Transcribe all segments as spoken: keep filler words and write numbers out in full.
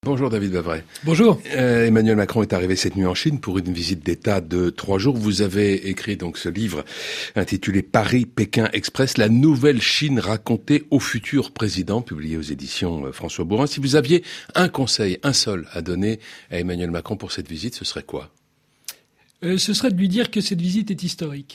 Bonjour David Bavray. Bonjour. Euh, Emmanuel Macron est arrivé cette nuit en Chine pour une visite d'État de trois jours. Vous avez écrit donc ce livre intitulé Paris-Pékin Express, la nouvelle Chine racontée au futur président, publié aux éditions François Bourin. Si vous aviez un conseil, un seul à donner à Emmanuel Macron pour cette visite, ce serait quoi ? euh, Ce serait de lui dire que cette visite est historique.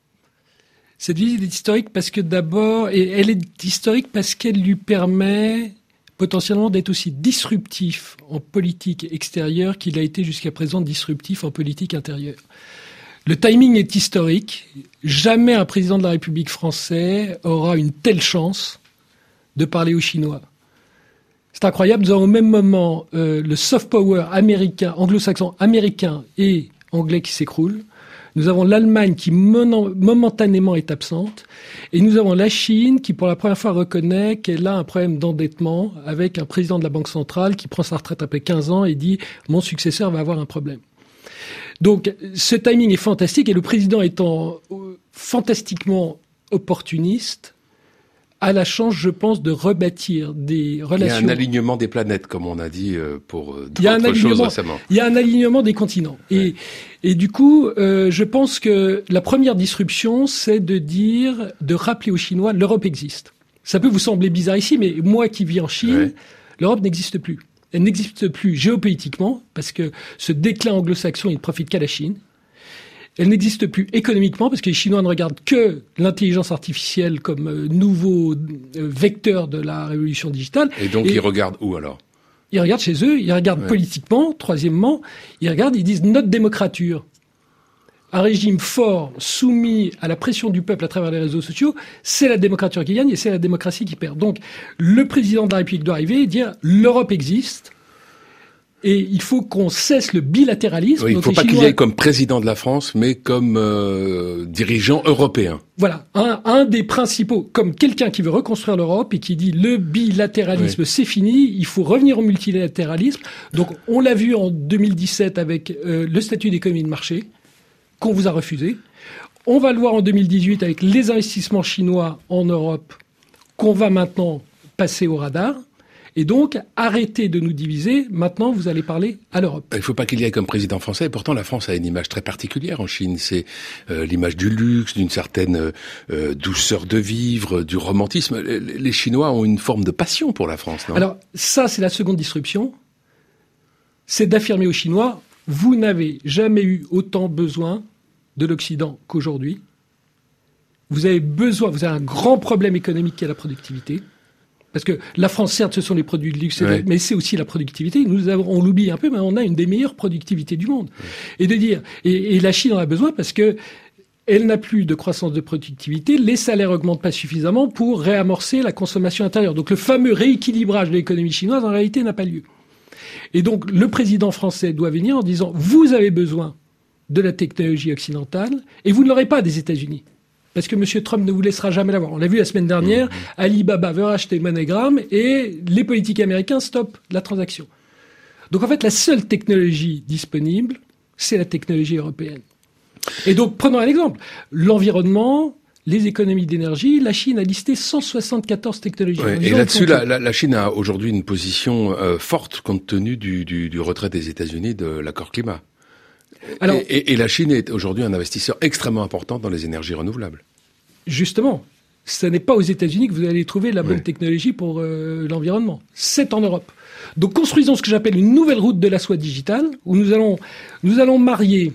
Cette visite est historique parce que d'abord, et elle est historique parce qu'elle lui permet potentiellement d'être aussi disruptif en politique extérieure qu'il a été jusqu'à présent disruptif en politique intérieure. Le timing est historique. Jamais un président de la République française aura une telle chance de parler aux Chinois. C'est incroyable. Nous avons au même moment euh, le soft power américain, anglo-saxon américain et anglais qui s'écroule. Nous avons l'Allemagne qui momentanément est absente. Et nous avons la Chine qui, pour la première fois, reconnaît qu'elle a un problème d'endettement avec un président de la Banque centrale qui prend sa retraite après quinze ans et dit « mon successeur va avoir un problème ». Donc, ce timing est fantastique et le président étant fantastiquement opportuniste, a la chance, je pense, de rebâtir des relations. Il y a un alignement des planètes, comme on a dit pour d'autres choses récemment. Il y a un alignement des continents. Ouais. Et, et du coup, euh, je pense que la première disruption, c'est de dire, de rappeler aux Chinois, l'Europe existe. Ça peut vous sembler bizarre ici, mais moi qui vis en Chine, ouais. l'Europe n'existe plus. Elle n'existe plus géopolitiquement, parce que ce déclin anglo-saxon, il ne profite qu'à la Chine. Elle n'existe plus économiquement parce que les Chinois ne regardent que l'intelligence artificielle comme euh, nouveau euh, vecteur de la révolution digitale. Et donc, Et ils regardent où alors ? Ils regardent chez eux, ils regardent ouais. politiquement, troisièmement, ils regardent, ils disent notre démocrature. Un régime fort, soumis à la pression du peuple à travers les réseaux sociaux, c'est la démocrature qui gagne et c'est la démocratie qui perd. Donc, le président de la République doit arriver et dire l'Europe existe. Et il faut qu'on cesse le bilatéralisme. Oui, il ne faut pas Chinois... qu'il y ait comme président de la France, mais comme euh, dirigeant européen. Voilà, un, un des principaux, comme quelqu'un qui veut reconstruire l'Europe et qui dit le bilatéralisme, oui. c'est fini, il faut revenir au multilatéralisme. Donc, on l'a vu en deux mille dix-sept avec euh, le statut d'économie de marché, qu'on vous a refusé. On va le voir en deux mille dix-huit avec les investissements chinois en Europe, qu'on va maintenant passer au radar. Et donc, arrêtez de nous diviser. Maintenant, vous allez parler à l'Europe. Il ne faut pas qu'il y ait comme président français. Et pourtant, la France a une image très particulière en Chine. C'est euh, l'image du luxe, d'une certaine euh, douceur de vivre, du romantisme. Les Chinois ont une forme de passion pour la France, non ? Alors, ça, c'est la seconde disruption. C'est d'affirmer aux Chinois, vous n'avez jamais eu autant besoin de l'Occident qu'aujourd'hui. Vous avez besoin, vous avez un grand problème économique qui est la productivité. Parce que la France, certes, ce sont les produits de luxe, ouais. mais c'est aussi la productivité. Nous avons, on l'oublie un peu, mais on a une des meilleures productivités du monde. Ouais. Et de dire, et, et la Chine en a besoin parce que elle n'a plus de croissance de productivité, les salaires augmentent pas suffisamment pour réamorcer la consommation intérieure. Donc le fameux rééquilibrage de l'économie chinoise, en réalité, n'a pas lieu. Et donc le président français doit venir en disant, vous avez besoin de la technologie occidentale et vous ne l'aurez pas des États-Unis. Parce que M. Trump ne vous laissera jamais l'avoir. On l'a vu la semaine dernière, mmh. Alibaba veut racheter MoneyGram et les politiques américains stoppent la transaction. Donc en fait, la seule technologie disponible, c'est la technologie européenne. Et donc, prenons un exemple. L'environnement, les économies d'énergie, la Chine a listé cent soixante-quatorze technologies. Ouais, et là-dessus, la, la, la Chine a aujourd'hui une position euh, forte compte tenu du, du, du retrait des États-Unis de l'accord climat. Alors, et, et, et la Chine est aujourd'hui un investisseur extrêmement important dans les énergies renouvelables. Justement, ce n'est pas aux États-Unis que vous allez trouver la bonne oui. technologie pour euh, l'environnement. C'est en Europe. Donc construisons ce que j'appelle une nouvelle route de la soie digitale, où nous allons, nous allons marier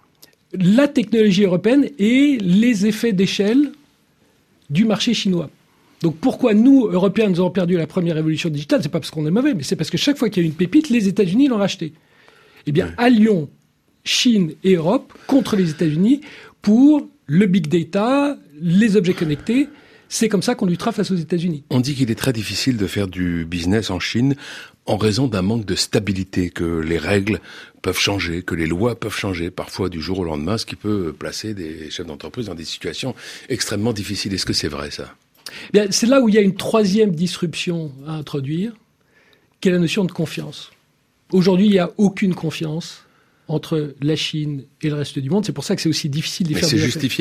la technologie européenne et les effets d'échelle du marché chinois. Donc pourquoi nous, Européens, nous avons perdu la première révolution digitale ? C'est pas parce qu'on est mauvais, mais c'est parce que chaque fois qu'il y a une pépite, les États-Unis l'ont rachetée. Eh bien, oui. allions Chine et Europe contre les États-Unis pour le big data, les objets connectés. C'est comme ça qu'on luttera face aux États-Unis. On dit qu'il est très difficile de faire du business en Chine en raison d'un manque de stabilité, que les règles peuvent changer, que les lois peuvent changer parfois du jour au lendemain, ce qui peut placer des chefs d'entreprise dans des situations extrêmement difficiles. Est-ce que c'est vrai, ça ? Bien, c'est là où il y a une troisième disruption à introduire, qui est la notion de confiance. Aujourd'hui, il n'y a aucune confiance entre la Chine et le reste du monde. C'est pour ça que c'est aussi difficile de faire des affaires. Mais c'est justifié ?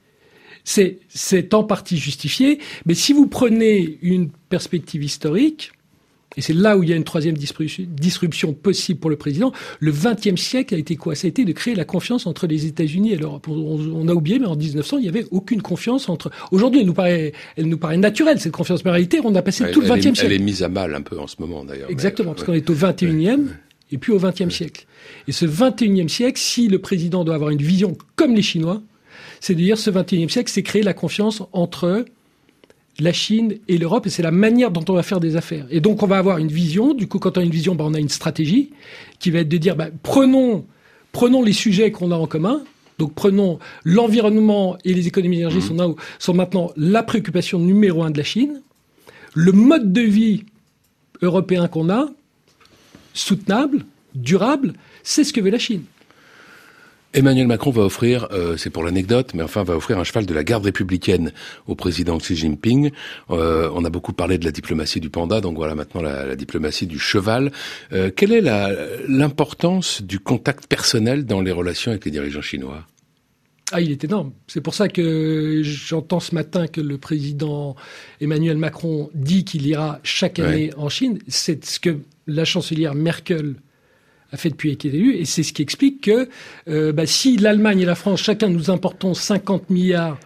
C'est, c'est en partie justifié. Mais si vous prenez une perspective historique, Et c'est là où il y a une troisième disruption possible pour le président. Le vingtième siècle a été quoi? Ça a été de créer la confiance entre les États-Unis et l'Europe. On, on a oublié, mais en dix-neuf cents, il n'y avait aucune confiance entre... Aujourd'hui, elle nous paraît, elle nous paraît naturelle, cette confiance. Mais en réalité, on a passé elle, tout le vingtième siècle. Elle est mise à mal un peu en ce moment, d'ailleurs. Exactement, mais, parce ouais. qu'on est au vingt et unième ouais. et puis au vingtième ouais. siècle. Et ce vingt et unième siècle, si le président doit avoir une vision comme les Chinois, c'est de dire ce vingt et unième siècle, c'est créer la confiance entre la Chine et l'Europe, et c'est la manière dont on va faire des affaires. Et donc, on va avoir une vision. Du coup, quand on a une vision, bah, on a une stratégie qui va être de dire, bah, prenons, prenons les sujets qu'on a en commun. Donc, prenons l'environnement et les économies d'énergie mmh. sont, sont maintenant la préoccupation numéro un de la Chine. Le mode de vie européen qu'on a, soutenable, durable, c'est ce que veut la Chine. Emmanuel Macron va offrir, euh, c'est pour l'anecdote, mais enfin va offrir un cheval de la garde républicaine au président Xi Jinping. Euh, on a beaucoup parlé de la diplomatie du panda, donc voilà maintenant la, la diplomatie du cheval. Euh, quelle est la, l'importance du contact personnel dans les relations avec les dirigeants chinois ? Ah, il est énorme. C'est pour ça que j'entends ce matin que le président Emmanuel Macron dit qu'il ira chaque année ouais. en Chine. C'est ce que la chancelière Merkel a fait depuis qu'elle est élue, et c'est ce qui explique que euh, bah, si l'Allemagne et la France, chacun nous importons cinquante milliards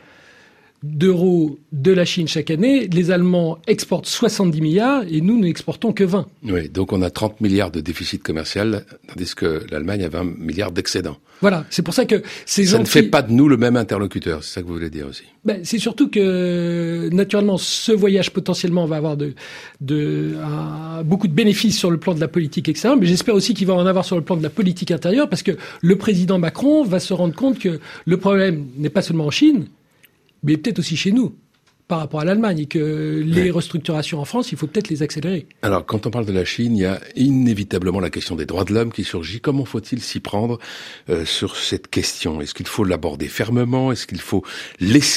d'euros de la Chine chaque année, les Allemands exportent soixante-dix milliards et nous, nous n'exportons que vingt. Oui, donc on a trente milliards de déficit commercial, tandis que l'Allemagne a vingt milliards d'excédent. Voilà, c'est pour ça que ces Ça gens ne fait qui... pas de nous le même interlocuteur, c'est ça que vous voulez dire aussi. Ben, c'est surtout que, naturellement, ce voyage potentiellement va avoir de, de, un, beaucoup de bénéfices sur le plan de la politique extérieure, mais j'espère aussi qu'il va en avoir sur le plan de la politique intérieure, parce que le président Macron va se rendre compte que le problème n'est pas seulement en Chine, mais peut-être aussi chez nous, par rapport à l'Allemagne, et que les ouais. restructurations en France, il faut peut-être les accélérer. Alors, quand on parle de la Chine, il y a inévitablement la question des droits de l'homme qui surgit. Comment faut-il s'y prendre euh, sur cette question ? Est-ce qu'il faut l'aborder fermement ? Est-ce qu'il faut l'esquiver ?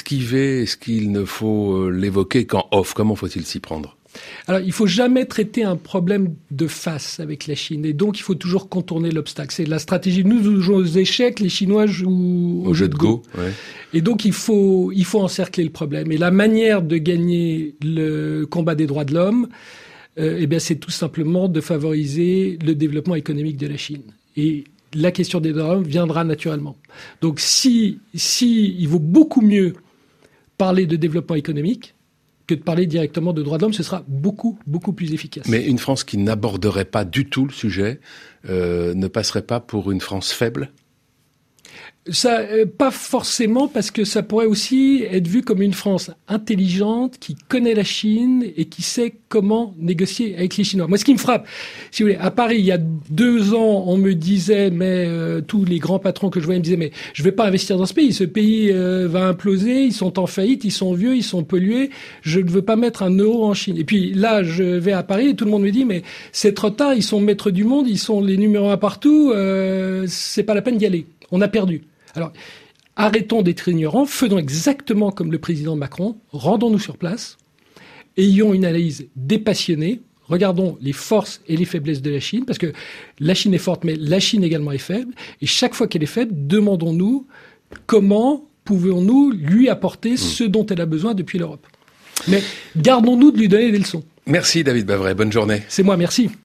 Est-ce qu'il ne faut euh, l'évoquer qu'en off ? Comment faut-il s'y prendre ? Alors, il faut jamais traiter un problème de face avec la Chine. Et donc, il faut toujours contourner l'obstacle. C'est la stratégie. Nous, nous jouons aux échecs, les Chinois jouent au, au jeu de Go. go ouais. Et donc, il faut, il faut encercler le problème. Et la manière de gagner le combat des droits de l'homme, euh, eh bien, c'est tout simplement de favoriser le développement économique de la Chine. Et la question des droits de l'homme viendra naturellement. Donc, si, si, il vaut beaucoup mieux parler de développement économique que de parler directement de droits de l'homme, ce sera beaucoup, beaucoup plus efficace. Mais une France qui n'aborderait pas du tout le sujet euh, ne passerait pas pour une France faible ? Ça, euh, pas forcément, parce que ça pourrait aussi être vu comme une France intelligente, qui connaît la Chine et qui sait comment négocier avec les Chinois. Moi, ce qui me frappe, si vous voulez, à Paris, il y a deux ans, on me disait, mais euh, tous les grands patrons que je voyais me disaient, mais je vais pas investir dans ce pays. Ce pays euh, va imploser, ils sont en faillite, ils sont vieux, ils sont pollués. Je ne veux pas mettre un euro en Chine. Et puis là, je vais à Paris et tout le monde me dit, mais c'est trop tard, ils sont maîtres du monde, ils sont les numéros un partout, euh, c'est pas la peine d'y aller. On a perdu. Alors, arrêtons d'être ignorants, faisons exactement comme le président Macron, rendons-nous sur place, ayons une analyse dépassionnée, regardons les forces et les faiblesses de la Chine, parce que la Chine est forte, mais la Chine également est faible, et chaque fois qu'elle est faible, demandons-nous comment pouvons-nous lui apporter mmh. ce dont elle a besoin depuis l'Europe. Mais gardons-nous de lui donner des leçons. Merci David Bavray, bonne journée. C'est moi, merci.